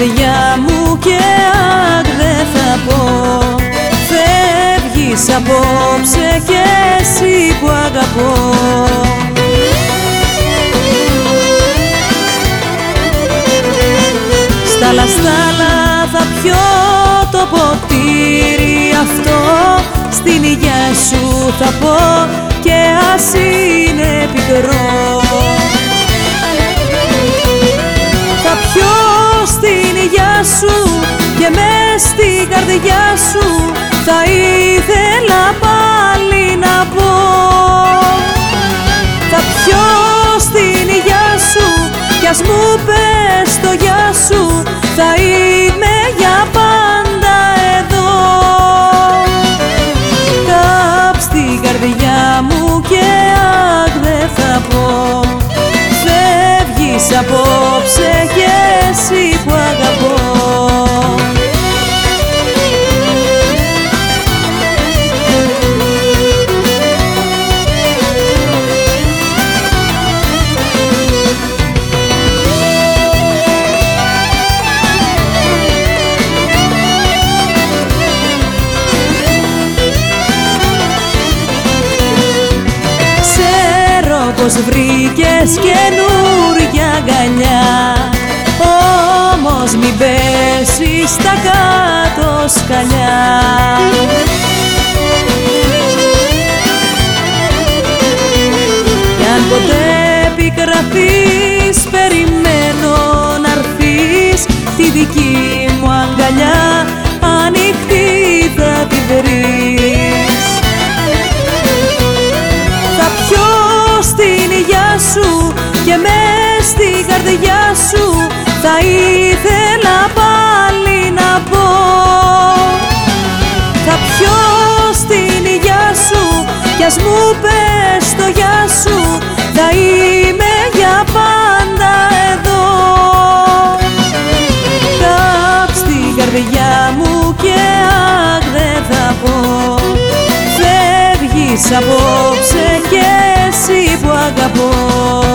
καρδιά μου και αχ δεν θα πω. Φεύγεις απόψε κι εσύ που αγαπώ. Στάλα θα πιω το ποτήρι αυτό, στην υγειά σου θα πω και ας είναι πικρό. Θα πιω στην υγειά σου και μες στην καρδιά σου θα ήθελα πάλι να πω. Θα πιω στην υγειά σου κι ας μου πες το γεια σου, θα είμαι για πάντα εδώ. Κάψ' την καρδιά μου και αχ δεν θα πω. Φεύγεις απόψε κι εσύ που αγαπώ. Πως βρήκες καινούρια αγκαλιά, όμως μην πέσεις στα κάτω σκαλιά. Κι αν ποτέ επικραφείς, περιμένω να'ρθείς, τη δική μου αγκαλιά ανοιχτή θα τη βρεις. Θα πιω στην υγειά σου και μες στην καρδιά σου θα ήθελα πάλι να πω. Θα πιω στην υγειά σου κι ας μου πες το γεια σου, θα είμαι για πάντα εδώ. Κάψ' την καρδιά μου και αχ δεν θα πω. Φεύγεις απόψε κι εσύ που αγαπώ.